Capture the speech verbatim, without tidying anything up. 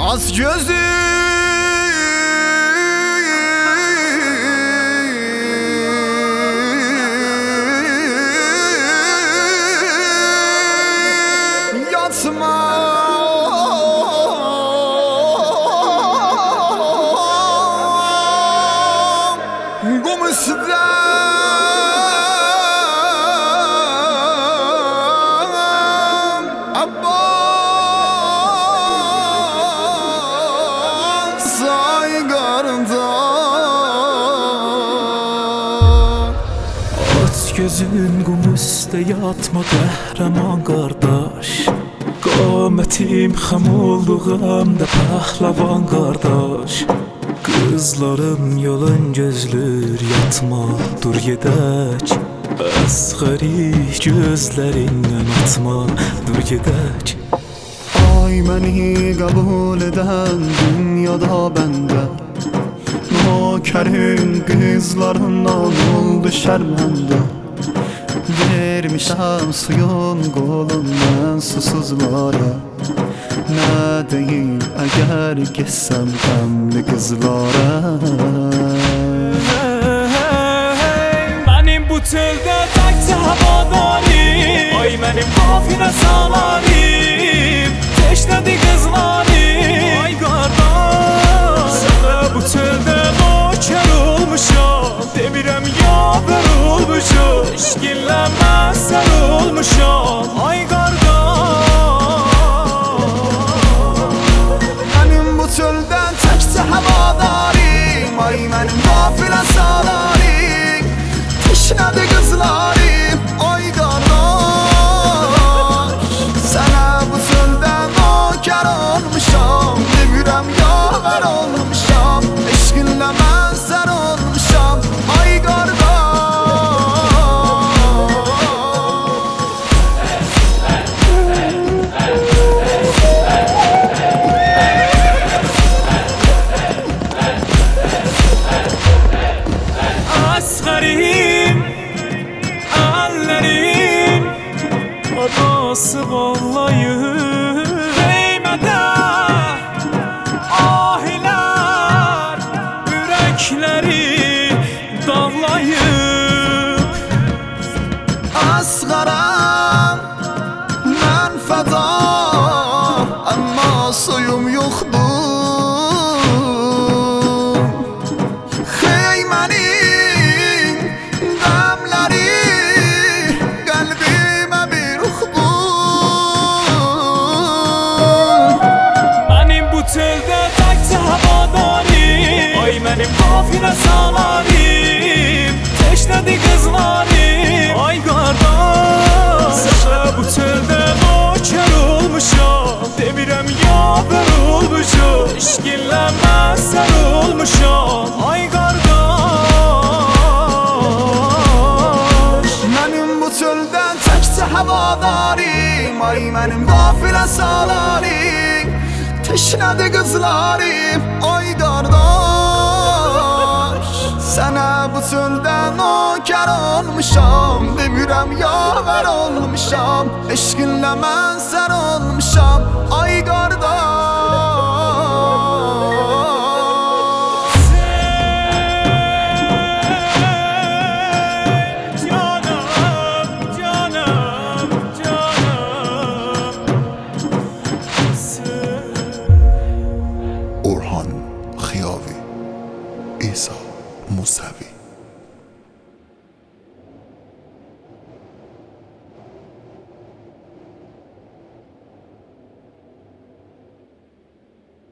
Az gözlü yatma kum üstüne Gözün kum üstə yatma qəhrəman qardaş. Qamətim xam olduğumda pəhləvan qardaş. Qızların yolun gözlür yatma dur gedək. Əsğəri gözlərindən atma dur gedək. Ay məni qəbul edən dünyada bəndə Nokərin qızlarından oldu şərməndə Vermişəm suyun qolundan susuzlara Nə deyim əgər getsəm qəmli qızlara Mənim bu çöldə təkcə havadarım Ay mənim qafilə salarım Teşnədi qızlarım Ay qardaş Sənə bu çöldə nokər olmuşam Demirəm yavər olmuşam İşqinlə mən sən olmuşam Ay qardaş Mənim bu çöldən təkcə havadarım Ay mənim qafilə salarım Teşnədi qızlarım Ay qardaş Sənə bu çöldə nokər olmuşam Demirəm yavər olmuşam İşqinlə mən sən olmuşam Ay qardaş Əsğərim, əllərim Adası bağlayır Qeymədə ahilər Ürəkləri dağlayıb Əsğəram, mən fəda Əmma suyum yoxdur Xeymənin qəmləri Qəlbimə bir uxdur Mənim bu çöldə təkcə havadarım Ay mənim qafilə salarım Teşnədi qızlarım Ay qardaş Sənə bu çöldə nokər olmuşam Demirəm yavər olmuşam İşqinlə mən sən olmuşam Ay qardaş Mənim bu çöldən təkcə havadarım Ay mənim qafilə salarım Teşnədi qızlarım Ay qardaş Sənə bu çöldə nokər olmuşam Demirəm yavər olmuşam Eşqinlə mən sən olmuşam Ay qardaş Orhan Xiyavi İsa Musavi